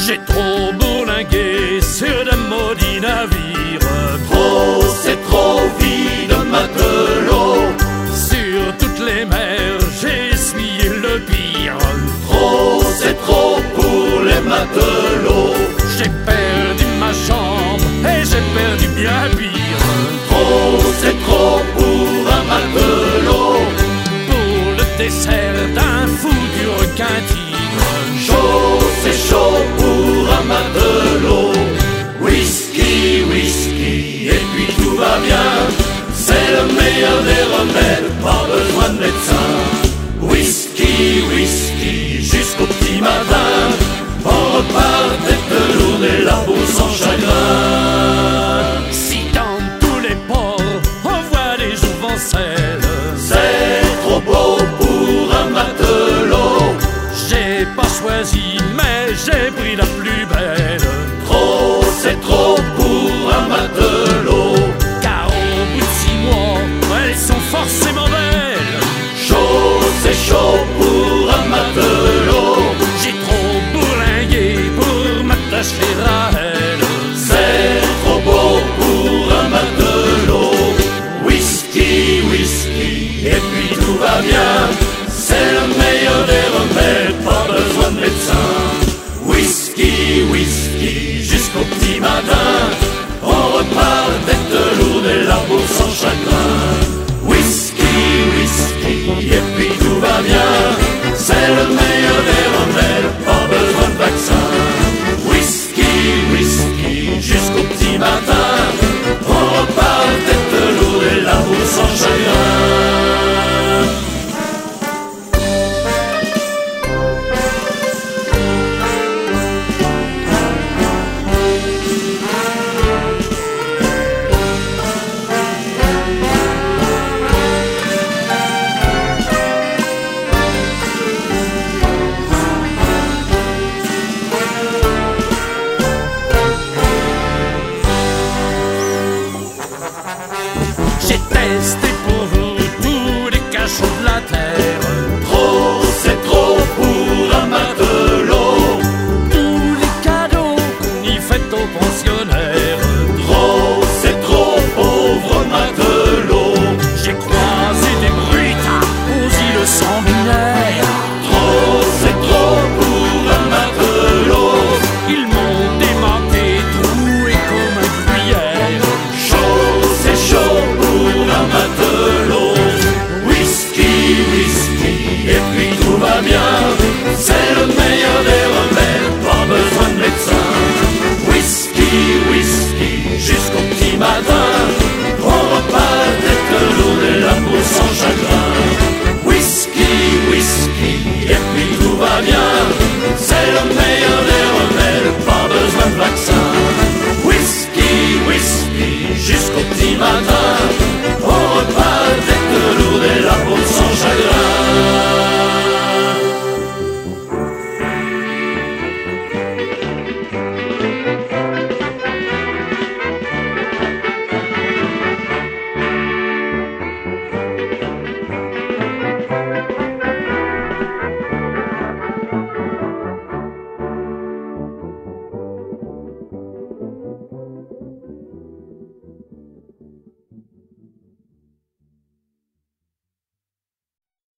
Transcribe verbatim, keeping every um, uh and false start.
J'ai trop bourlingué sur de maudits navires. Trop, c'est trop, vie de matelot. Sur toutes les mers, j'ai essuyé le pire. Trop, c'est trop pour les matelots. J'ai perdu ma chambre et j'ai perdu bien pire. Trop, c'est trop pour un matelot. Pour le dessert d'un fou du requin tigre. Chaud, c'est chaud pour un matelot. Whisky, whisky, et puis tout va bien. C'est le meilleur des remèdes, pas besoin de médecin. Whisky, whisky, jusqu'au petit matin. On repart tête lourde et la peau sans chagrin. Si dans tous les ports on voit des jouvencelles, c'est trop beau pour un matelot. J'ai pas choisi mais j'ai pris la plus belle. Trop, c'est trop pour un matelot.